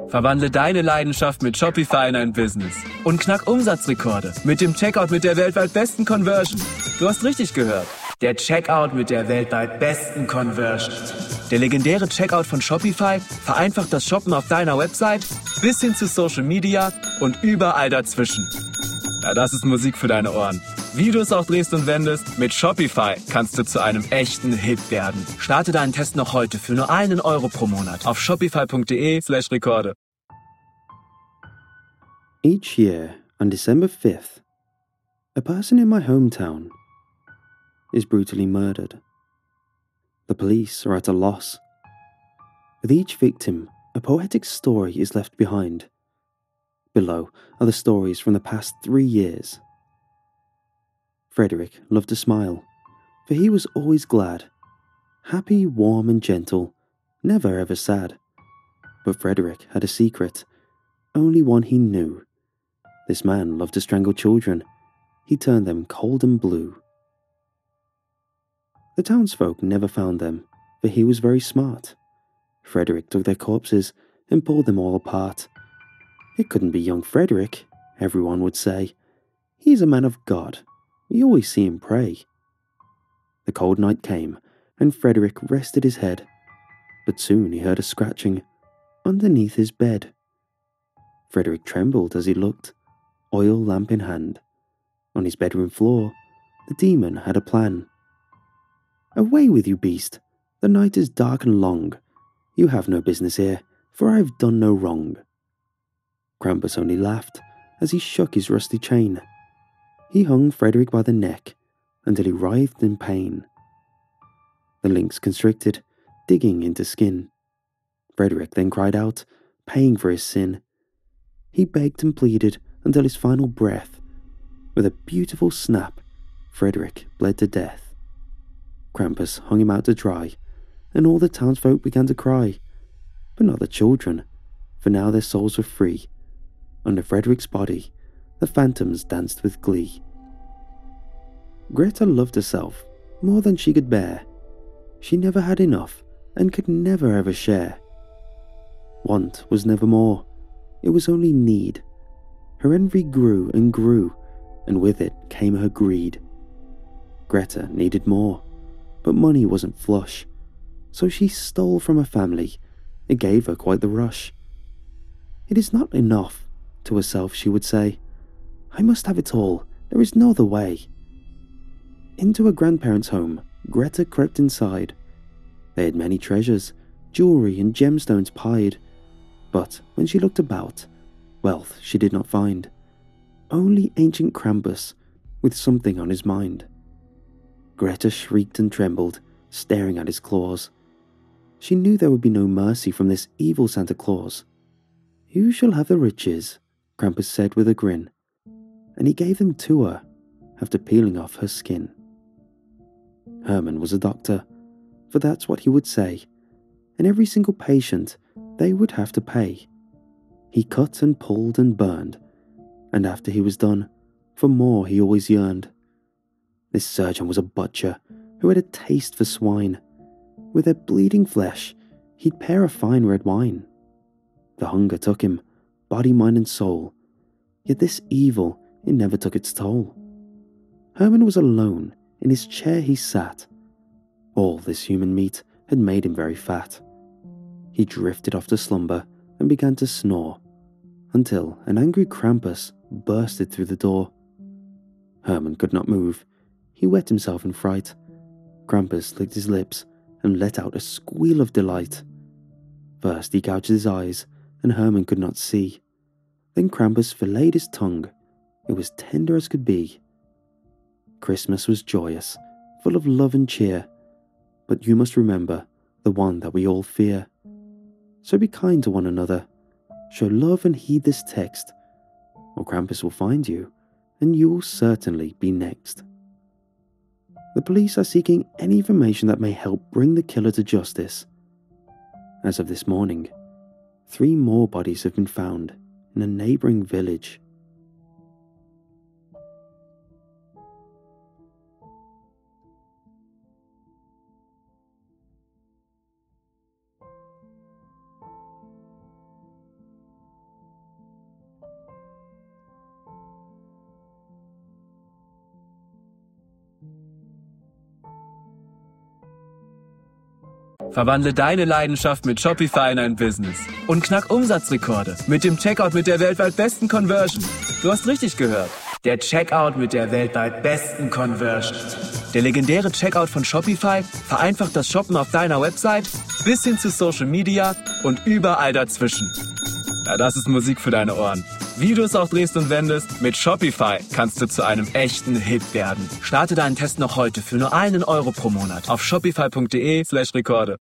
Verwandle deine Leidenschaft mit Shopify in ein Business und knack Umsatzrekorde mit dem Checkout mit der weltweit besten Conversion. Du hast richtig gehört. Der Checkout mit der weltweit besten Conversion. Der legendäre Checkout von Shopify vereinfacht das Shoppen auf deiner Website bis hin zu Social Media und überall dazwischen. Ja, das ist Musik für deine Ohren. Wie du es auch drehst und wendest, mit Shopify kannst du zu einem echten Hit werden. Starte deinen Test noch heute für nur €1 pro Monat auf shopify.de/Rekorde. Each year, on December 5th, a person in my hometown is brutally murdered. The police are at a loss. With each victim, a poetic story is left behind. Below are the stories from the past 3 years. Frederick loved to smile, for he was always glad. Happy, warm and gentle, never ever sad. But Frederick had a secret, only one he knew. This man loved to strangle children. He turned them cold and blue. The townsfolk never found them, for he was very smart. Frederick took their corpses and pulled them all apart. It couldn't be young Frederick, everyone would say. He's a man of God. We always see him pray. The cold night came, and Frederick rested his head. But soon he heard a scratching underneath his bed. Frederick trembled as he looked, oil lamp in hand. On his bedroom floor, the demon had a plan. "Away with you, beast! The night is dark and long. You have no business here, for I have done no wrong." Krampus only laughed as he shook his rusty chain. He hung Frederick by the neck until he writhed in pain. The links constricted, digging into skin. Frederick then cried out, paying for his sin. He begged and pleaded until his final breath. With a beautiful snap, Frederick bled to death. Krampus hung him out to dry, and all the townsfolk began to cry. But not the children, for now their souls were free. Under Frederick's body, the phantoms danced with glee. Greta loved herself more than she could bear. She never had enough and could never ever share. Want was never more, it was only need. Her envy grew, and with it came her greed. Greta needed more, but money wasn't flush, so she stole from her family. It gave her quite the rush. "It is not enough," to herself she would say. "I must have it all, there is no other way." Into her grandparents' home, Greta crept inside. They had many treasures, jewelry and gemstones pied. But when she looked about, wealth she did not find. Only ancient Krampus, with something on his mind. Greta shrieked and trembled, staring at his claws. She knew there would be no mercy from this evil Santa Claus. "You shall have the riches," Krampus said with a grin, and he gave them to her after peeling off her skin. Herman was a doctor, for that's what he would say, and every single patient they would have to pay. He cut and pulled and burned, and after he was done, for more he always yearned. This surgeon was a butcher who had a taste for swine. With their bleeding flesh, he'd pair a fine red wine. The hunger took him, body, mind and soul, yet this evil, it never took its toll. Herman was alone, in his chair he sat. All this human meat had made him very fat. He drifted off to slumber and began to snore, until an angry Krampus bursted through the door. Herman could not move. He wet himself in fright. Krampus licked his lips and let out a squeal of delight. First he gouged his eyes, and Herman could not see. Then Krampus filleted his tongue. It was tender as could be. Christmas was joyous, full of love and cheer, but you must remember the one that we all fear. So be kind to one another, show love and heed this text, or Krampus will find you, and you will certainly be next. The police are seeking any information that may help bring the killer to justice. As of this morning, 3 more bodies have been found in a neighbouring village. Verwandle deine Leidenschaft mit Shopify in ein Business und knack Umsatzrekorde mit dem Checkout mit der weltweit besten Conversion. Du hast richtig gehört. Der Checkout mit der weltweit besten Conversion. Der legendäre Checkout von Shopify vereinfacht das Shoppen auf deiner Website bis hin zu Social Media und überall dazwischen. Ja, das ist Musik für deine Ohren. Wie du es auch drehst und wendest, mit Shopify kannst du zu einem echten Hit werden. Starte deinen Test noch heute für nur €1 pro Monat auf shopify.de/Rekorde.